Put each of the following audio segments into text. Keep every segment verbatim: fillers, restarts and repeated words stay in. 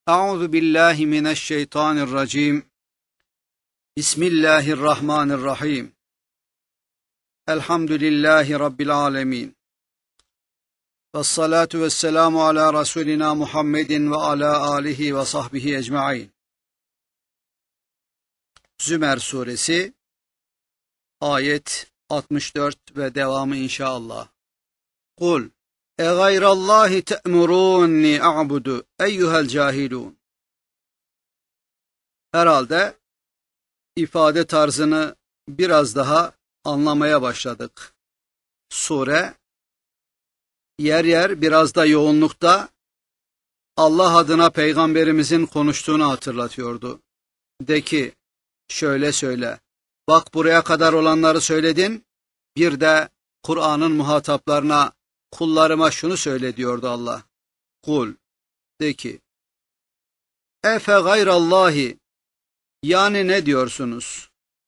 Euzu billahi mineşşeytanirracim. Bismillahirrahmanirrahim. Elhamdülillahi rabbil alamin. Ves salatu vesselamu ala rasulina Muhammedin ve ala alihi ve sahbihi ecmaîn. Zümer suresi ayet altmış dört ve devamı inşallah. Kul e gayrallahi te'murunni a'budu eyyuhel cahilun. Herhalde ifade tarzını biraz daha anlamaya başladık. Sure yer yer biraz da yoğunlukta Allah adına peygamberimizin konuştuğunu hatırlatıyordu. De ki şöyle söyle, bak buraya kadar olanları söyledin, bir de Kur'an'ın muhataplarına, kullarıma şunu söyle diyordu Allah. Kul, de ki, efe gayrallahi, yani ne diyorsunuz?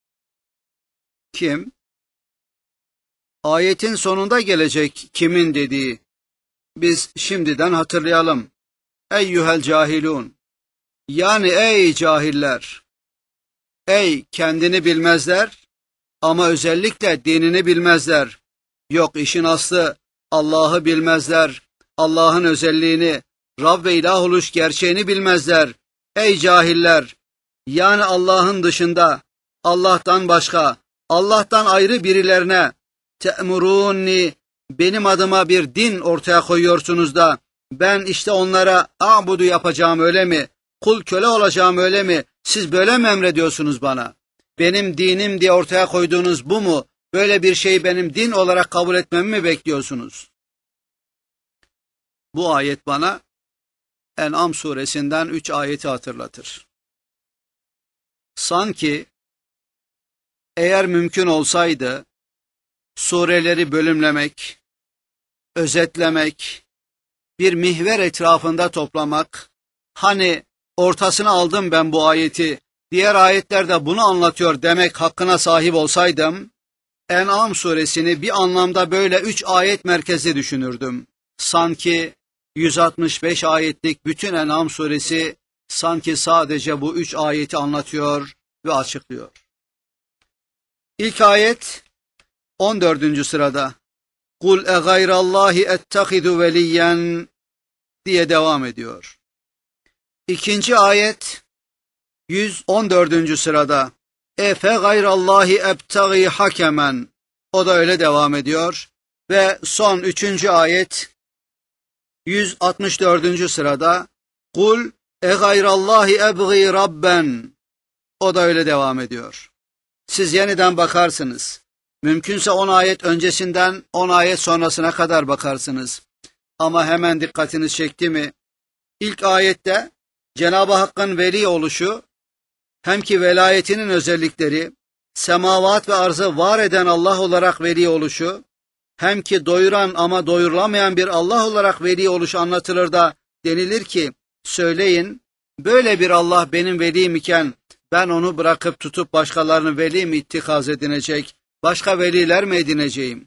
Kim? Ayetin sonunda gelecek kimin dediği, biz şimdiden hatırlayalım. Eyyuhel cahilun, yani ey cahiller, ey kendini bilmezler ama özellikle dinini bilmezler. Yok, işin aslı Allah'ı bilmezler, Allah'ın özelliğini, Rab ve ilah oluş gerçeğini bilmezler. Ey cahiller, yani Allah'ın dışında, Allah'tan başka, Allah'tan ayrı birilerine te'murunni, benim adıma bir din ortaya koyuyorsunuz da ben işte onlara a'budu yapacağım öyle mi? Kul köle olacağım öyle mi? Siz böyle mi emrediyorsunuz bana? Benim dinim diye ortaya koyduğunuz bu mu? Böyle bir şeyi benim din olarak kabul etmemi mi bekliyorsunuz? Bu ayet bana En'am suresinden üç ayeti hatırlatır. Sanki eğer mümkün olsaydı sureleri bölümlemek, özetlemek, bir mihver etrafında toplamak, hani ortasına aldım ben bu ayeti, diğer ayetlerde bunu anlatıyor demek hakkına sahip olsaydım, En'am suresini bir anlamda böyle üç ayet merkezli düşünürdüm. Sanki yüz altmış beş ayetlik bütün En'am suresi sanki sadece bu üç ayeti anlatıyor ve açıklıyor. İlk ayet on dördüncü sırada. Kul e gayrallahi ettehidu veliyen diye devam ediyor. İkinci ayet yüz on dördüncü sırada. Efe gayrallahi ebtagi hakemen. O da öyle devam ediyor. Ve son üçüncü ayet yüz altmış dördüncü sırada. Kul e gayrallahi ebgi rabben. O da öyle devam ediyor. Siz yeniden bakarsınız. Mümkünse on ayet öncesinden on ayet sonrasına kadar bakarsınız. Ama hemen dikkatiniz çekti mi? İlk ayette Cenab-ı Hakk'ın veli oluşu, hem ki velayetinin özellikleri, semavat ve arzı var eden Allah olarak veli oluşu, hem ki doyuran ama doyurulamayan bir Allah olarak veli oluşu anlatılır da denilir ki, söyleyin, böyle bir Allah benim velim iken ben onu bırakıp tutup başkalarını veli mi ittikaz edinecek, başka veliler mi edineceğim?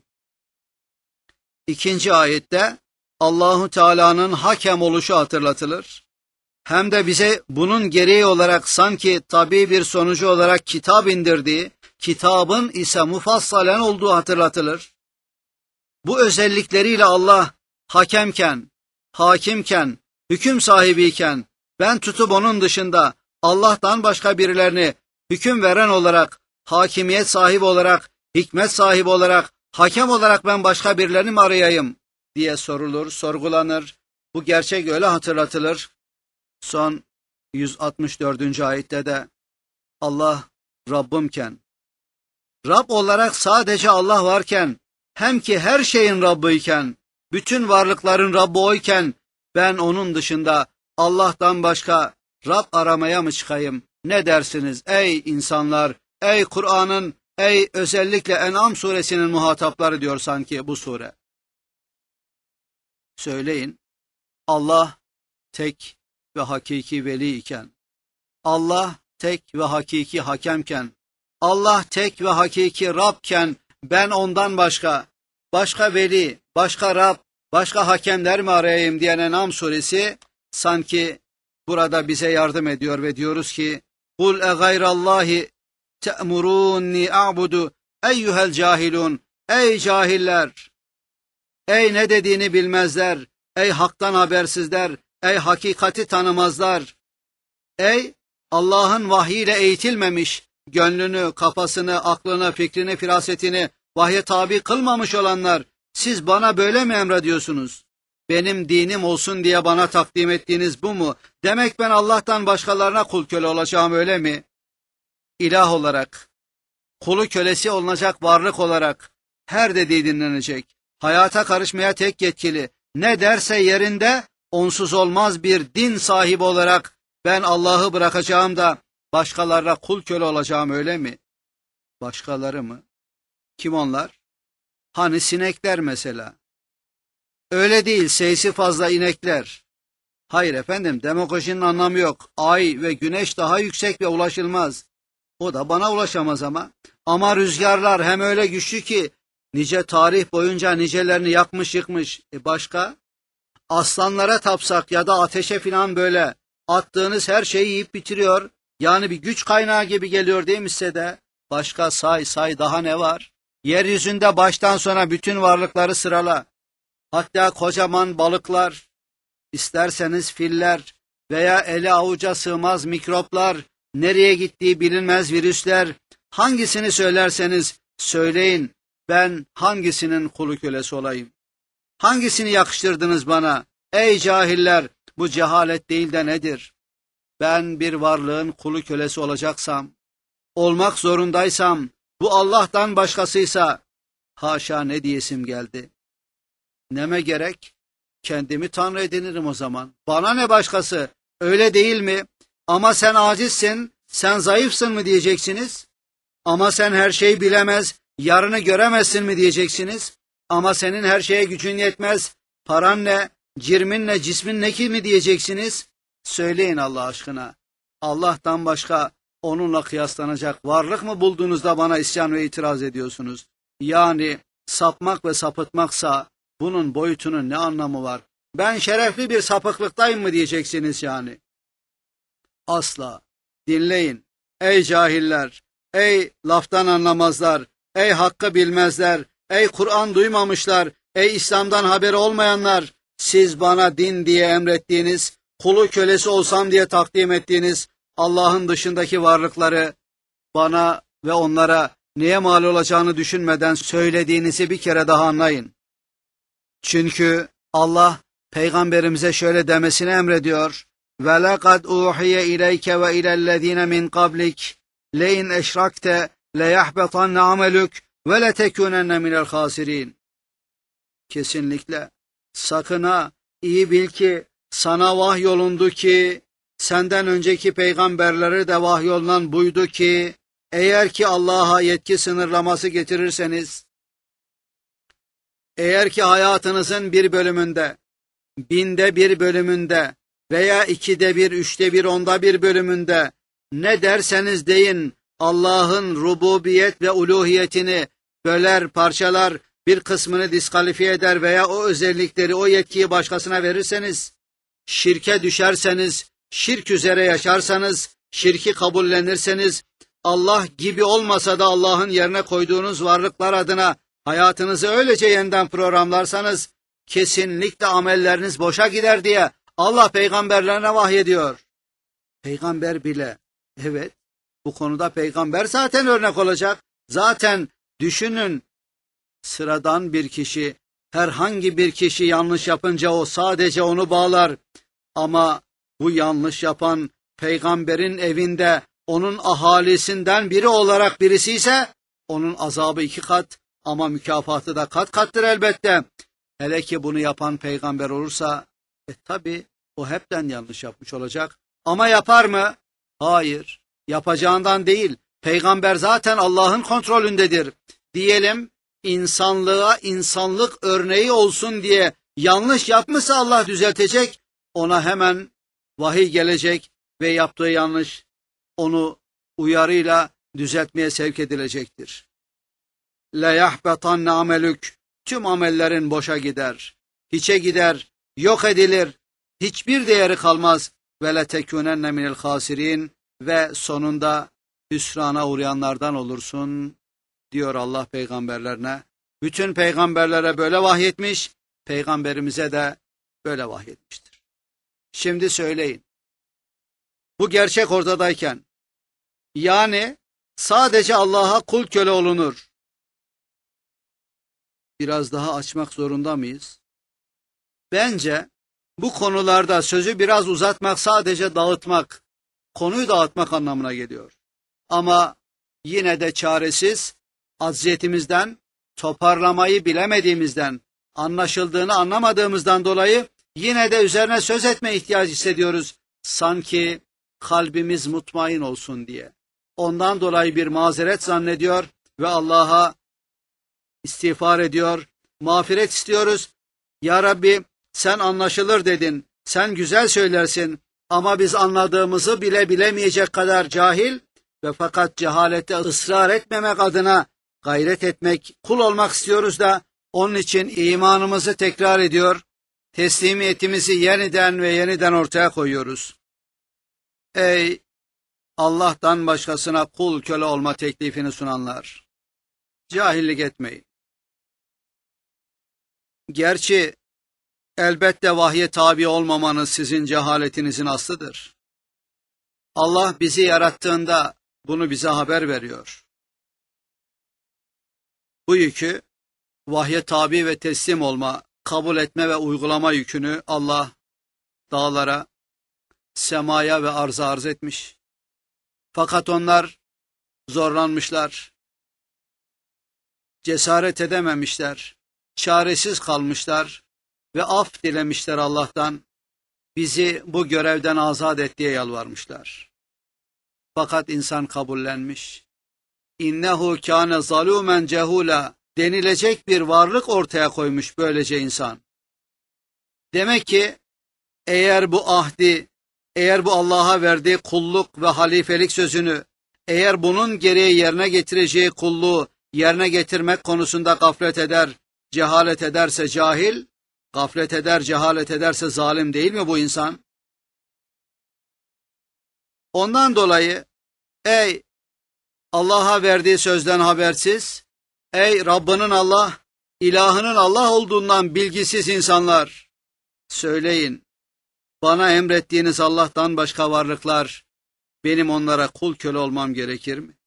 İkinci ayette Allahu Teala'nın hakem oluşu hatırlatılır. Hem de bize bunun gereği olarak sanki tabii bir sonucu olarak kitap indirdiği, kitabın ise mufassalen olduğu hatırlatılır. Bu özellikleriyle Allah hakemken, hakimken, hüküm sahibiyken, ben tutup onun dışında Allah'tan başka birilerini hüküm veren olarak, hakimiyet sahibi olarak, hikmet sahibi olarak, hakem olarak ben başka birilerini mi arayayım diye sorulur, sorgulanır. Bu gerçek öyle hatırlatılır. Son yüz altmış dördüncü ayette de Allah Rabbimken, Rab olarak sadece Allah varken, hem ki her şeyin Rabbıyken, bütün varlıkların Rabbi oyken, ben onun dışında Allah'tan başka Rab aramaya mı çıkayım? Ne dersiniz ey insanlar, ey Kur'an'ın, ey özellikle En'am suresinin muhatapları diyor sanki bu sure. Söyleyin, Allah tek ve hakiki veli iken, Allah tek ve hakiki hakemken, Allah tek ve hakiki Rabken, ben ondan başka, başka veli, başka Rab, başka hakemler mi arayayım diyen En'am suresi sanki burada bize yardım ediyor ve diyoruz ki kul e gayrallahi te'muruni a'budu eyyuhel cahilun. Ey cahiller, ey ne dediğini bilmezler, ey haktan habersizler, ey hakikati tanımazlar, ey Allah'ın vahyiyle eğitilmemiş, gönlünü, kafasını, aklını, fikrini, firasetini vahye tabi kılmamış olanlar, siz bana böyle mi emrediyorsunuz? Benim dinim olsun diye bana takdim ettiğiniz bu mu? Demek ben Allah'tan başkalarına kul köle olacağım, öyle mi? İlah olarak, kulu kölesi olunacak varlık olarak her dediği dinlenecek. Hayata karışmaya tek yetkili. Ne derse yerinde, onsuz olmaz bir din sahibi olarak ben Allah'ı bırakacağım da başkalarına kul köle olacağım, öyle mi? Başkaları mı? Kim onlar? Hani sinekler mesela. Öyle değil, sayısı fazla inekler. Hayır efendim, demagojinin anlamı yok. Ay ve güneş daha yüksek ve ulaşılmaz. O da bana ulaşamaz ama. Ama rüzgarlar hem öyle güçlü ki nice tarih boyunca nicelerini yakmış yıkmış. E başka? Aslanlara tapsak ya da ateşe filan böyle attığınız her şeyi yiyip bitiriyor. Yani bir güç kaynağı gibi geliyor değil mi size de? Başka say say daha ne var? Yeryüzünde baştan sona bütün varlıkları sırala. Hatta kocaman balıklar, isterseniz filler veya ele avuca sığmaz mikroplar, nereye gittiği bilinmez virüsler, hangisini söylerseniz söyleyin, ben hangisinin kulu kölesi olayım? Hangisini yakıştırdınız bana? Ey cahiller, bu cehalet değil de nedir? Ben bir varlığın kulu kölesi olacaksam, olmak zorundaysam, bu Allah'tan başkasıysa, haşa ne diyesim geldi. Neme gerek? Kendimi Tanrı edinirim o zaman. Bana ne başkası? Öyle değil mi? Ama sen acizsin, sen zayıfsın mı diyeceksiniz? Ama sen her şeyi bilemez, yarını göremezsin mi diyeceksiniz? Ama senin her şeye gücün yetmez, paran ne, cirmin ne, cismin ne ki mi diyeceksiniz? Söyleyin Allah aşkına. Allah'tan başka onunla kıyaslanacak varlık mı bulduğunuzda bana isyan ve itiraz ediyorsunuz? Yani sapmak ve sapıtmaksa bunun boyutunun ne anlamı var? Ben şerefli bir sapıklıktayım mı diyeceksiniz yani? Asla. Dinleyin. Ey cahiller, ey laftan anlamazlar, ey hakkı bilmezler, ey Kur'an duymamışlar, ey İslam'dan haberi olmayanlar, siz bana din diye emrettiğiniz, kulu kölesi olsam diye takdim ettiğiniz Allah'ın dışındaki varlıkları bana ve onlara neye mal olacağını düşünmeden söylediğinizi bir kere daha anlayın. Çünkü Allah Peygamberimize şöyle demesini emrediyor. وَلَقَدْ اُوحِيَ اِلَيْكَ وَاِلَى الَّذ۪ينَ مِنْ قَبْلِكَ لَاِنْ اَشْرَكْتَ لَيَحْبَطَنَّ عَمَلُكَ وَلَتَكُونَنَّ مِنَ الْخَاسِرِينَ. Kesinlikle. Sakın ha, iyi bil ki sana vahyolundu ki, senden önceki peygamberlere de vahyolunan buydu ki, eğer ki Allah'a yetki sınırlaması getirirseniz, eğer ki hayatınızın bir bölümünde, binde bir bölümünde veya ikide bir, üçte bir, onda bir bölümünde ne derseniz deyin Allah'ın rububiyet ve uluhiyetini böler, parçalar, bir kısmını diskalifiye eder veya o özellikleri, o yetkiyi başkasına verirseniz, şirke düşerseniz, şirk üzere yaşarsanız, şirki kabullenirseniz, Allah gibi olmasa da Allah'ın yerine koyduğunuz varlıklar adına hayatınızı öylece yeniden programlarsanız, kesinlikle amelleriniz boşa gider diye Allah peygamberlerine vahyediyor. Peygamber bile, evet, bu konuda peygamber zaten örnek olacak. Zaten düşünün, sıradan bir kişi, herhangi bir kişi yanlış yapınca o sadece onu bağlar. Ama bu yanlış yapan peygamberin evinde onun ahalisinden biri olarak birisi ise onun azabı iki kat ama mükafatı da kat kattır elbette. Hele ki bunu yapan peygamber olursa, e tabi o hepten yanlış yapmış olacak. Ama yapar mı? Hayır, yapacağından değil. Peygamber zaten Allah'ın kontrolündedir. Diyelim insanlığa insanlık örneği olsun diye yanlış yapmışsa Allah düzeltecek. Ona hemen vahiy gelecek ve yaptığı yanlış onu uyarıyla düzeltmeye sevk edilecektir. لَيَحْبَطَنَّ عَمَلُكَ. Tüm amellerin boşa gider, hiçe gider, yok edilir, hiçbir değeri kalmaz. ve letekunenne minel hasirin ve sonunda hüsrana uğrayanlardan olursun diyor Allah peygamberlerine. Bütün peygamberlere böyle vahyetmiş, peygamberimize de böyle vahyetmiştir. Şimdi söyleyin, bu gerçek ortadayken, yani sadece Allah'a kul köle olunur, biraz daha açmak zorunda mıyız? Bence bu konularda sözü biraz uzatmak sadece dağıtmak, konuyu dağıtmak anlamına geliyor. Ama yine de çaresiz, azziyetimizden, toparlamayı bilemediğimizden, anlaşıldığını anlamadığımızdan dolayı yine de üzerine söz etme ihtiyacı hissediyoruz. Sanki kalbimiz mutmain olsun diye. Ondan dolayı bir mazeret zannediyor ve Allah'a istiğfar ediyor, mağfiret istiyoruz. Ya Rabbi, sen anlaşılır dedin, sen güzel söylersin ama biz anladığımızı bile bilemeyecek kadar cahil ve fakat cehalete ısrar etmemek adına gayret etmek, kul olmak istiyoruz da onun için imanımızı tekrar ediyor, teslimiyetimizi yeniden ve yeniden ortaya koyuyoruz. Ey Allah'tan başkasına kul köle olma teklifini sunanlar! Cahillik etmeyin. Gerçi elbette vahye tabi olmamanız sizin cehaletinizin aslıdır. Allah bizi yarattığında bunu bize haber veriyor. Bu yükü, vahye tabi ve teslim olma, kabul etme ve uygulama yükünü Allah dağlara, semaya ve arza arz etmiş. Fakat onlar zorlanmışlar, cesaret edememişler, çaresiz kalmışlar ve af dilemişler Allah'tan, bizi bu görevden azat et diye yalvarmışlar. Fakat insan kabullenmiş. İnnehu kâne zalûmen cehûlâ denilecek bir varlık ortaya koymuş böylece insan. Demek ki eğer bu ahdi, eğer bu Allah'a verdiği kulluk ve halifelik sözünü, eğer bunun gereği yerine getireceği kulluğu yerine getirmek konusunda gaflet eder, cehalet ederse cahil, gaflet eder, cehalet ederse zalim değil mi bu insan? Ondan dolayı ey Allah'a verdiği sözden habersiz, ey Rabbinin Allah, ilahının Allah olduğundan bilgisiz insanlar, söyleyin, bana emrettiğiniz Allah'tan başka varlıklar, benim onlara kul köle olmam gerekir mi?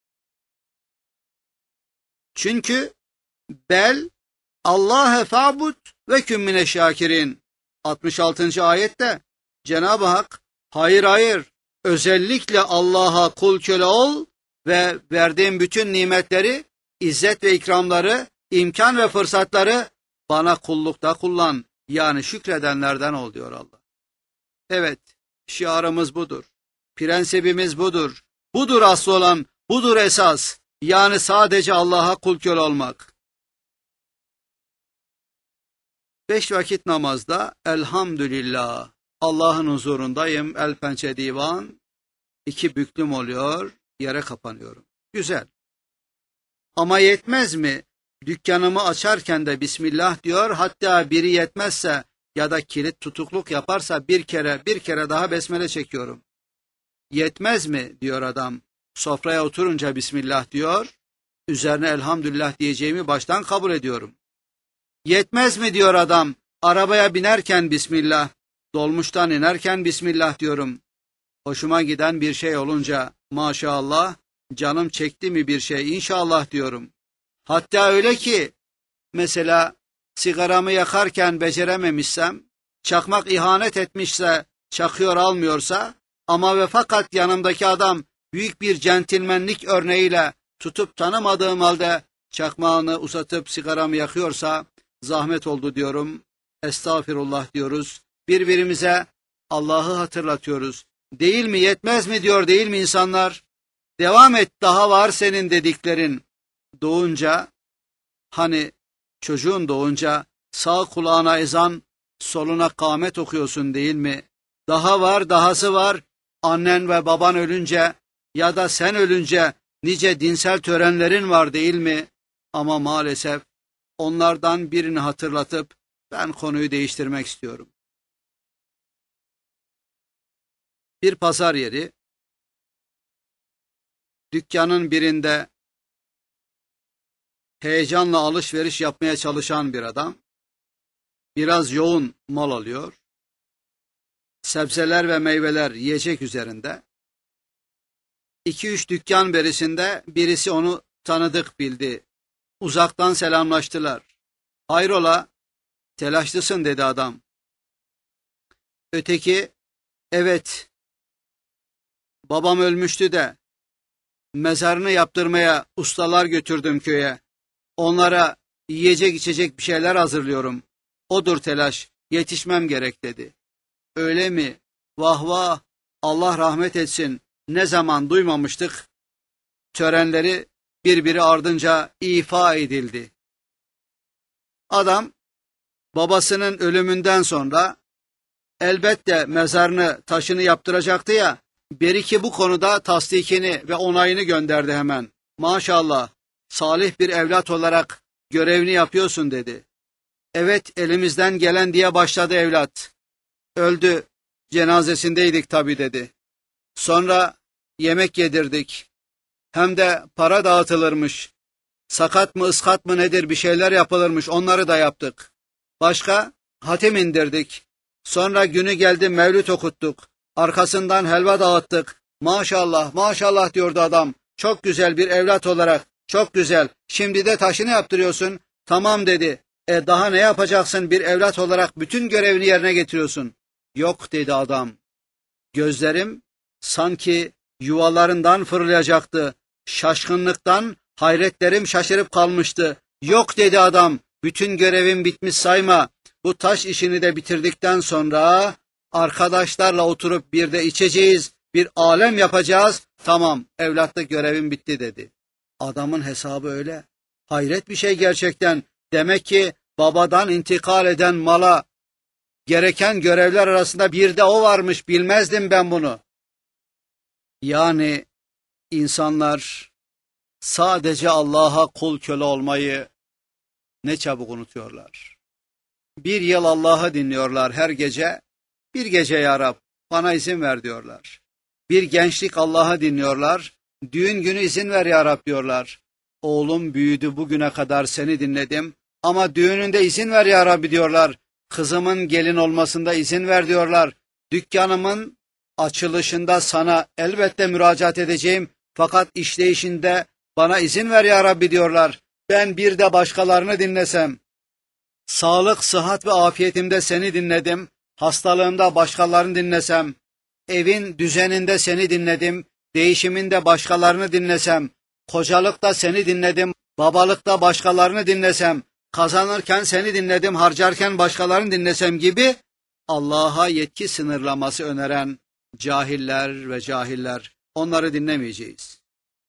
Çünkü bel Allah'e fa'bud ve kün mine şakirin. altmış altıncı ayette Cenab-ı Hak, hayır hayır, özellikle Allah'a kul köle ol ve verdiğim bütün nimetleri, izzet ve ikramları, imkan ve fırsatları bana kullukta kullan, yani şükredenlerden ol diyor Allah. Evet, şiarımız budur, prensibimiz budur, budur asıl olan, budur esas, yani sadece Allah'a kul köle olmak. Beş vakit namazda elhamdülillah, Allah'ın huzurundayım, el pençe divan, iki büklüm oluyor, yere kapanıyorum. Güzel. Ama yetmez mi? Dükkanımı açarken de Bismillah diyor, hatta biri yetmezse ya da kilit tutukluk yaparsa bir kere bir kere daha besmele çekiyorum. Yetmez mi diyor adam, sofraya oturunca Bismillah diyor, üzerine elhamdülillah diyeceğimi baştan kabul ediyorum. Yetmez mi diyor adam, arabaya binerken Bismillah, dolmuştan inerken Bismillah diyorum. Hoşuma giden bir şey olunca maşallah, canım çekti mi bir şey inşallah diyorum. Hatta öyle ki, mesela sigaramı yakarken becerememişsem, çakmak ihanet etmişse, çakıyor almıyorsa, ama ve fakat yanımdaki adam büyük bir centilmenlik örneğiyle tutup tanımadığım halde çakmağını uzatıp sigaramı yakıyorsa, zahmet oldu diyorum, estağfirullah diyoruz, birbirimize Allah'ı hatırlatıyoruz. Değil mi, yetmez mi diyor, değil mi insanlar? Devam et, daha var senin dediklerin. Doğunca, hani çocuğun doğunca sağ kulağına ezan, soluna kâmet okuyorsun değil mi? Daha var, dahası var. Annen ve baban ölünce ya da sen ölünce nice dinsel törenlerin var değil mi? Ama maalesef onlardan birini hatırlatıp ben konuyu değiştirmek istiyorum. Bir pazar yeri, dükkanın birinde heyecanla alışveriş yapmaya çalışan bir adam, biraz yoğun mal alıyor, sebzeler ve meyveler yiyecek üzerinde. İki üç dükkan berisinde birisi onu tanıdık bildi, uzaktan selamlaştılar. Hayrola, telaşlısın dedi adam. Öteki, evet, babam ölmüştü de mezarını yaptırmaya ustalar götürdüm köye. Onlara yiyecek içecek bir şeyler hazırlıyorum. Odur telaş, yetişmem gerek dedi. Öyle mi? Vah vah, Allah rahmet etsin. Ne zaman duymamıştık. Törenleri birbiri ardınca ifa edildi. Adam babasının ölümünden sonra elbette mezarını taşını yaptıracaktı ya, Beriki bu konuda tasdikini ve onayını gönderdi hemen. Maşallah, salih bir evlat olarak görevini yapıyorsun dedi. Evet, elimizden gelen diye başladı evlat. Öldü, cenazesindeydik tabii dedi. Sonra yemek yedirdik. Hem de para dağıtılırmış. Sakat mı ıskat mı nedir bir şeyler yapılırmış, onları da yaptık. Başka? Hatim indirdik. Sonra günü geldi mevlüt okuttuk. Arkasından helva dağıttık. Maşallah, maşallah diyordu adam. Çok güzel bir evlat olarak, çok güzel. Şimdi de taşını yaptırıyorsun. Tamam dedi. E daha ne yapacaksın bir evlat olarak bütün görevini yerine getiriyorsun. Yok dedi adam. Gözlerim sanki yuvalarından fırlayacaktı. Şaşkınlıktan hayretlerim şaşırıp kalmıştı. Yok dedi adam. Bütün görevim bitmiş sayma. Bu taş işini de bitirdikten sonra arkadaşlarla oturup bir de içeceğiz, bir alem yapacağız. Tamam, evlatlık görevim bitti dedi. Adamın hesabı öyle. Hayret bir şey gerçekten. Demek ki babadan intikal eden mala gereken görevler arasında bir de o varmış. Bilmezdim ben bunu. Yani insanlar sadece Allah'a kul köle olmayı ne çabuk unutuyorlar. Bir yıl Allah'ı dinliyorlar her gece. Bir gece ya Rab bana izin ver diyorlar. Bir gençlik Allah'ı dinliyorlar. Düğün günü izin ver ya Rab diyorlar. Oğlum büyüdü bugüne kadar seni dinledim. Ama düğününde izin ver ya Rabbi diyorlar. Kızımın gelin olmasında izin ver diyorlar. Dükkanımın açılışında sana elbette müracaat edeceğim. Fakat işleyişinde bana izin ver ya Rabbi diyorlar. Ben bir de başkalarını dinlesem. Sağlık, sıhhat ve afiyetimde seni dinledim. Hastalığımda başkalarını dinlesem. Evin düzeninde seni dinledim. Değişiminde başkalarını dinlesem. Kocalıkta seni dinledim. Babalıkta başkalarını dinlesem. Kazanırken seni dinledim. Harcarken başkalarını dinlesem gibi Allah'a yetki sınırlaması öneren cahiller ve cahiller, onları dinlemeyeceğiz.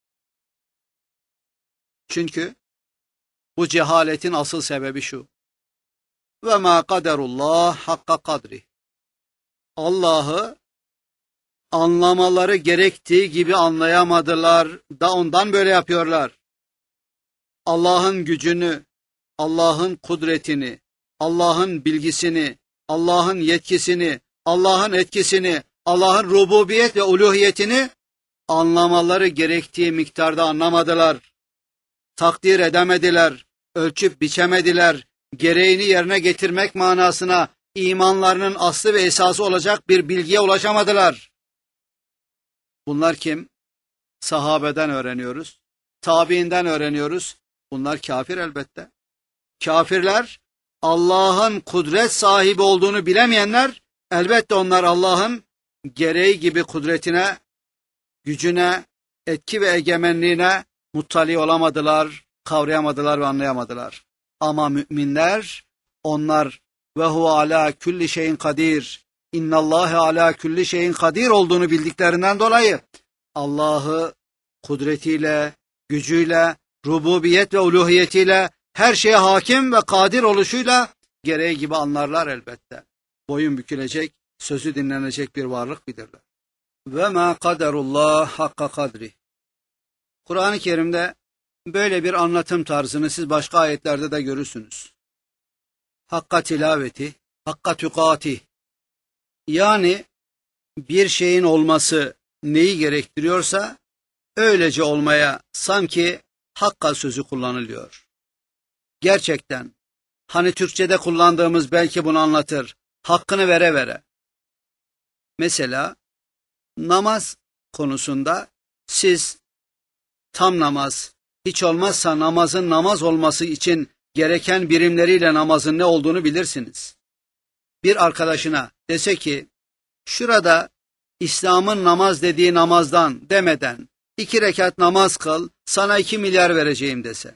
Çünkü bu cehaletin asıl sebebi şu. Ve ma kaderullah hakka kadri. Allah'ı anlamaları gerektiği gibi anlayamadılar da ondan böyle yapıyorlar. Allah'ın gücünü, Allah'ın kudretini, Allah'ın bilgisini, Allah'ın yetkisini, Allah'ın etkisini, Allah'ın rububiyet ve uluhiyetini anlamaları gerektiği miktarda anlamadılar. Takdir edemediler, ölçüp biçemediler, gereğini yerine getirmek manasına imanlarının aslı ve esası olacak bir bilgiye ulaşamadılar. Bunlar kim? Sahabeden öğreniyoruz, tabiinden öğreniyoruz. Bunlar kafir elbette. Kafirler, Allah'ın kudret sahibi olduğunu bilemeyenler, elbette onlar Allah'ın gereği gibi kudretine, gücüne, etki ve egemenliğine muttali olamadılar, kavrayamadılar ve anlayamadılar. Ama müminler, onlar ve huve ala külli şeyin kadir, innallâhe ala külli şeyin kadir olduğunu bildiklerinden dolayı Allah'ı kudretiyle, gücüyle, rububiyet ve uluhiyetiyle, her şeye hakim ve kadir oluşuyla gereği gibi anlarlar elbette. Boyun bükülecek, sözü dinlenecek bir varlık bilirler. Ve ma kaderullah hakka kadri. Kur'an-ı Kerim'de böyle bir anlatım tarzını siz başka ayetlerde de görürsünüz. Hakka tilaveti, hakka tükati. Yani bir şeyin olması neyi gerektiriyorsa öylece olmaya sanki hakka sözü kullanılıyor. Gerçekten hani Türkçe'de kullandığımız belki bunu anlatır. Hakkını vere vere. Mesela namaz konusunda siz tam namaz, hiç olmazsa namazın namaz olması için gereken birimleriyle namazın ne olduğunu bilirsiniz. Bir arkadaşına dese ki, şurada İslam'ın namaz dediği namazdan demeden iki rekat namaz kıl, sana iki milyar vereceğim dese.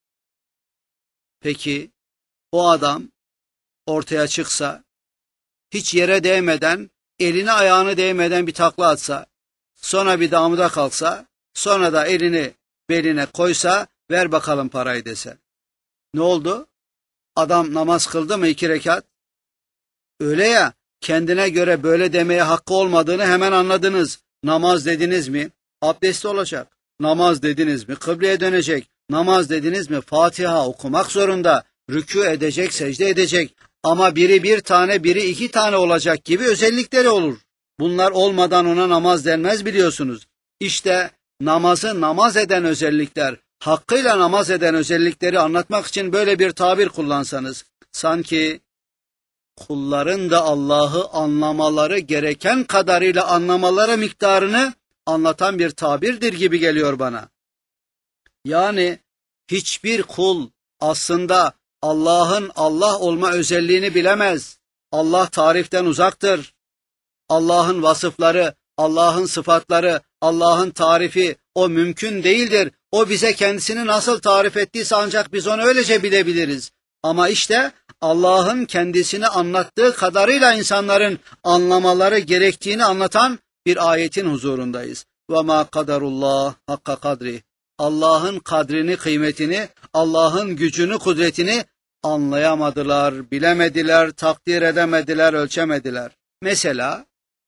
Peki o adam ortaya çıksa, hiç yere değmeden, elini ayağını değmeden bir takla atsa, sonra bir damıda kalksa, sonra da elini beline koysa, ver bakalım parayı dese. Ne oldu? Adam namaz kıldı mı iki rekat? Öyle ya, kendine göre böyle demeye hakkı olmadığını hemen anladınız. Namaz dediniz mi? Abdestli olacak. Namaz dediniz mi? Kıbleye dönecek. Namaz dediniz mi? Fatiha okumak zorunda. Rükû edecek, secde edecek. Ama biri bir tane, biri iki tane olacak gibi özellikleri olur. Bunlar olmadan ona namaz denmez biliyorsunuz. İşte namazı namaz eden özellikler, hakkıyla namaz eden özellikleri anlatmak için böyle bir tabir kullansanız, sanki kulların da Allah'ı anlamaları gereken kadarıyla anlamaları miktarını anlatan bir tabirdir gibi geliyor bana. Yani hiçbir kul aslında Allah'ın Allah olma özelliğini bilemez. Allah tariften uzaktır. Allah'ın vasıfları, Allah'ın sıfatları, Allah'ın tarifi o mümkün değildir. O bize kendisini nasıl tarif ettiyse ancak biz onu öylece bilebiliriz. Ama işte Allah'ın kendisini anlattığı kadarıyla insanların anlamaları gerektiğini anlatan bir ayetin huzurundayız. وَمَا قَدَرُ اللّٰهِ hakka kadri. Allah'ın kadrini, kıymetini, Allah'ın gücünü, kudretini anlayamadılar, bilemediler, takdir edemediler, ölçemediler. Mesela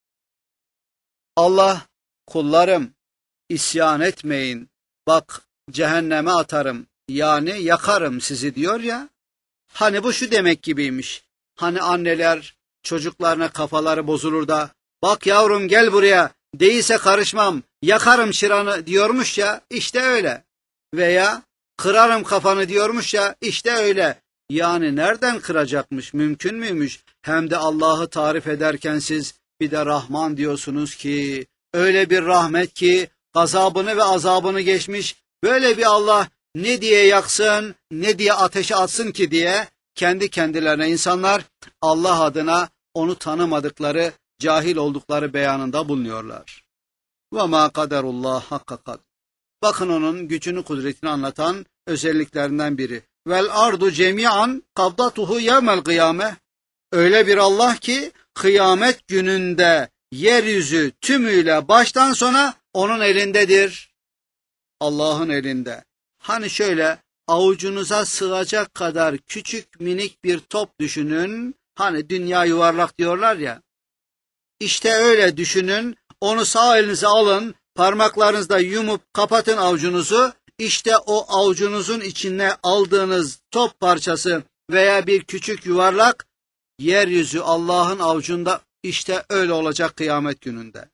Allah, kullarım isyan etmeyin, bak cehenneme atarım, yani yakarım sizi diyor ya. Hani bu şu demek gibiymiş. Hani anneler çocuklarına kafaları bozulur da, bak yavrum gel buraya, değilse karışmam, yakarım çıranı diyormuş ya, işte öyle. Veya kırarım kafanı diyormuş ya, işte öyle. Yani nereden kıracakmış, mümkün müymüş? Hem de Allah'ı tarif ederken siz bir de Rahman diyorsunuz ki, öyle bir rahmet ki gazabını ve azabını geçmiş, böyle bir Allah ne diye yaksın, ne diye ateşe atsın ki diye kendi kendilerine insanlar Allah adına onu tanımadıkları, cahil oldukları beyanında bulunuyorlar. وَمَا قَدَرُ اللّٰهِ hakka kad. Bakın onun gücünü, kudretini anlatan özelliklerinden biri. Vel ardu cemian kabdatuhu yevmel kıyame. Öyle bir Allah ki kıyamet gününde yeryüzü tümüyle baştan sona onun elindedir. Allah'ın elinde. Hani şöyle avucunuza sığacak kadar küçük minik bir top düşünün. Hani dünya yuvarlak diyorlar ya. İşte öyle düşünün. Onu sağ elinize alın. Parmaklarınızla yumup kapatın avucunuzu. İşte o avucunuzun içine aldığınız top parçası veya bir küçük yuvarlak yeryüzü Allah'ın avucunda, işte öyle olacak kıyamet gününde.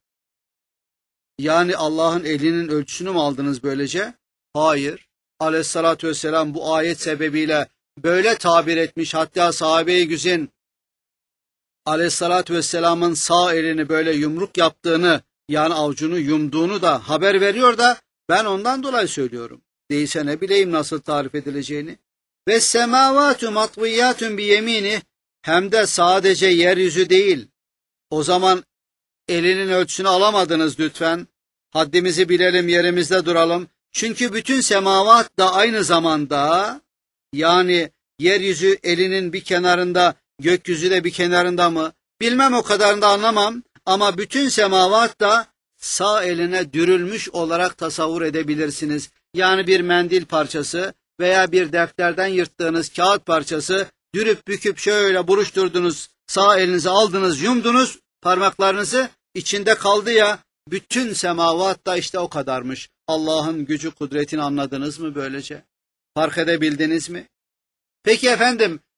Yani Allah'ın elinin ölçüsünü mü aldınız böylece? Hayır. Aleyhissalatü vesselam bu ayet sebebiyle böyle tabir etmiş. Hatta sahabe-i güzin Aleyhissalatü vesselamın sağ elini böyle yumruk yaptığını, yani avucunu yumduğunu da haber veriyor da ben ondan dolayı söylüyorum. Değilse ne bileyim nasıl tarif edileceğini. Ve semavatu matviyyatun bi yemini, hem de sadece yeryüzü değil. O zaman elinin ölçüsünü alamadınız lütfen. Haddimizi bilelim, yerimizde duralım. Çünkü bütün semavat da aynı zamanda, yani yeryüzü elinin bir kenarında, gökyüzü de bir kenarında mı? Bilmem, o kadarını da anlamam. Ama bütün semavat da sağ eline dürülmüş olarak tasavvur edebilirsiniz. Yani bir mendil parçası veya bir defterden yırttığınız kağıt parçası, dürüp büküp şöyle buruşturdunuz, sağ elinize aldınız, yumdunuz parmaklarınızı, içinde kaldı ya, bütün semavat da işte o kadarmış. Allah'ın gücü, kudretini anladınız mı böylece? Fark edebildiniz mi? Peki efendim,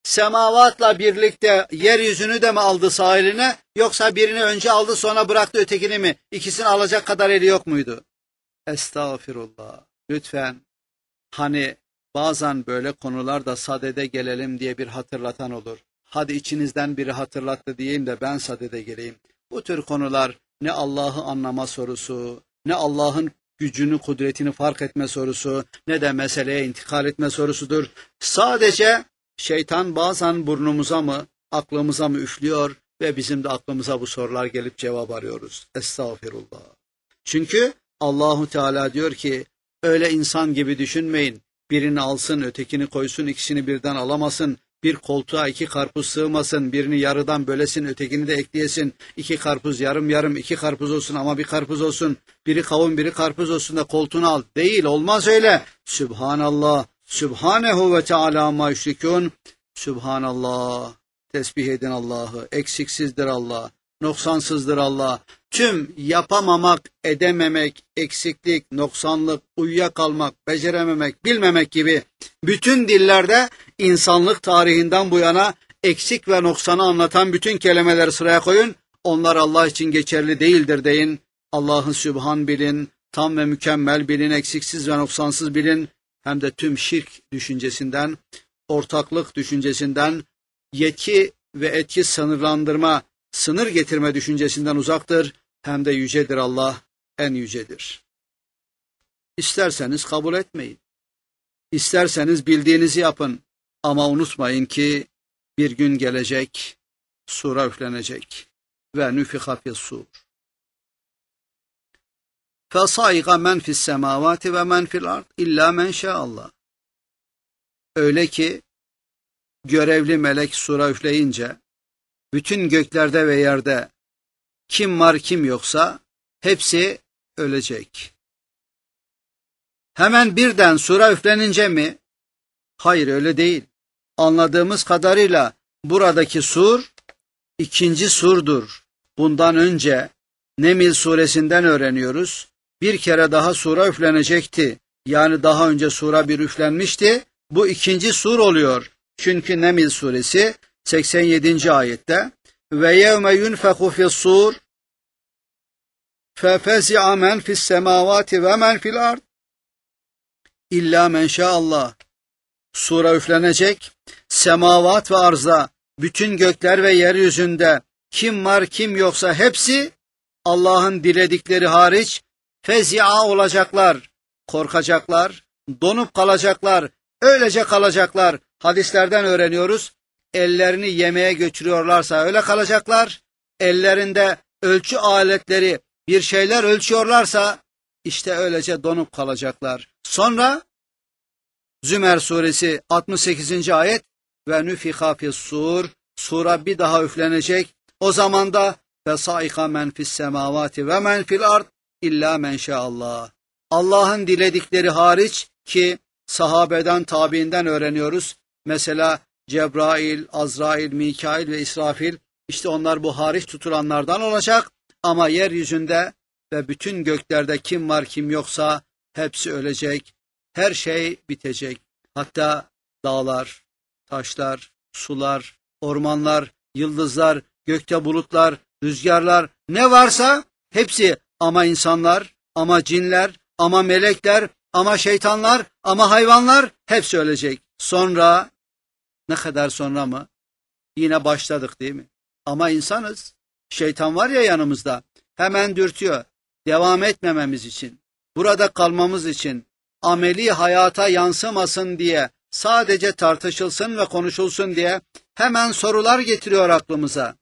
semavatla birlikte yeryüzünü de mi aldı sahiline, yoksa birini önce aldı sonra bıraktı ötekini mi? İkisini alacak kadar eli yok muydu? Estağfirullah. Lütfen, hani bazen böyle konularda sadede gelelim diye bir hatırlatan olur. Hadi içinizden biri hatırlattı diyeyim de ben sadede geleyim. Bu tür konular ne Allah'ı anlama sorusu, ne Allah'ın gücünü, kudretini fark etme sorusu, ne de meseleye intikal etme sorusudur. Sadece şeytan bazen burnumuza mı, aklımıza mı üflüyor ve bizim de aklımıza bu sorular gelip cevap arıyoruz. Estağfirullah. Çünkü Allahu Teala diyor ki, öyle insan gibi düşünmeyin. Birini alsın, ötekini koysun, ikisini birden alamasın. Bir koltuğa iki karpuz sığmasın, birini yarıdan bölesin, ötekini de ekleyesin. İki karpuz yarım yarım, iki karpuz olsun ama bir karpuz olsun. Biri kavun, biri karpuz olsun da koltuğunu al. Değil, olmaz öyle. Sübhanallah, Sübhanehu ve Teala ma yüşrikûn. Sübhanallah, tesbih edin Allah'ı. Eksiksizdir Allah, noksansızdır Allah. Tüm yapamamak, edememek, eksiklik, noksanlık, uyuyakalmak, becerememek, bilmemek gibi bütün dillerde insanlık tarihinden bu yana eksik ve noksanı anlatan bütün kelimeleri sıraya koyun. Onlar Allah için geçerli değildir deyin. Allah'ın sübhan bilin, tam ve mükemmel bilin, eksiksiz ve noksansız bilin. Hem de tüm şirk düşüncesinden, ortaklık düşüncesinden, yetki ve etki sınırlandırma, sınır getirme düşüncesinden uzaktır. Hem de yücedir Allah, en yücedir. İsterseniz kabul etmeyin. İsterseniz bildiğinizi yapın. Ama unutmayın ki bir gün gelecek, sura üflenecek. Ve nüfiha fis-sur. Fesaiga men fis semavati ve men fil ard illa men şa'allah. Öyle ki görevli melek sura üfleyince bütün göklerde ve yerde kim var kim yoksa hepsi ölecek. Hemen birden sura üflenince mi? Hayır, öyle değil. Anladığımız kadarıyla buradaki sur ikinci surdur. Bundan önce Neml suresinden öğreniyoruz. Bir kere daha sura üflenecekti. Yani daha önce sura bir üflenmişti. Bu ikinci sur oluyor. Çünkü Neml suresi seksen yedinci ayette ve yevme yunfeku fi's-sur fefezi'a men fi's-semavati ve men fil ard illa men şa'allah. Sura üflenecek. Semavat ve arzda, bütün gökler ve yeryüzünde kim var kim yoksa hepsi Allah'ın diledikleri hariç fezi'a olacaklar. Korkacaklar, donup kalacaklar, öylece kalacaklar. Hadislerden öğreniyoruz. Ellerini yemeğe götürüyorlarsa öyle kalacaklar. Ellerinde ölçü aletleri, bir şeyler ölçüyorlarsa işte öylece donup kalacaklar. Sonra Zümer suresi altmış sekizinci ayet ve nüfiha fis-sur, sura bir daha üflenecek. O zaman da fesaika men fis semavati ve men fil ard illa men şa'allah. Allah'ın diledikleri hariç, ki sahabeden, tabiinden öğreniyoruz. Mesela Cebrail, Azrail, Mikail ve İsrafil, işte onlar bu hariç tutulanlardan olacak. Ama yeryüzünde ve bütün göklerde kim var kim yoksa hepsi ölecek. Her şey bitecek. Hatta dağlar, taşlar, sular, ormanlar, yıldızlar, gökte bulutlar, rüzgarlar, ne varsa hepsi, ama insanlar, ama cinler, ama melekler, ama şeytanlar, ama hayvanlar hepsi ölecek. Sonra, ne kadar sonra mı? Yine başladık değil mi? Ama insanız. Şeytan var ya yanımızda. Hemen dürtüyor. Devam etmememiz için, burada kalmamız için, ameli hayata yansımasın diye, sadece tartışılsın ve konuşulsun diye hemen sorular getiriyor aklımıza.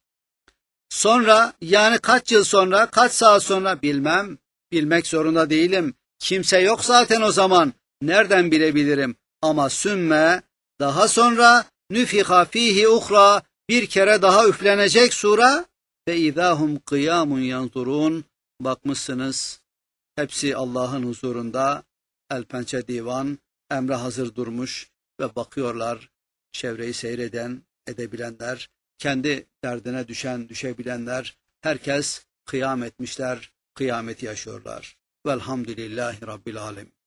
Sonra, yani kaç yıl sonra, kaç saat sonra bilmem, bilmek zorunda değilim. Kimse yok zaten o zaman. Nereden bilebilirim? Ama sümme, daha sonra nüfiha fihi uhra, bir kere daha üflenecek sura ve idahum kıyamun yanzurun. Bakmışsınız, hepsi Allah'ın huzurunda, el pençe divan, emre hazır durmuş ve bakıyorlar, çevreyi seyreden, edebilenler, kendi derdine düşen, düşebilenler, herkes kıyam etmişler, kıyameti yaşıyorlar. Velhamdülillahi Rabbil Alemin.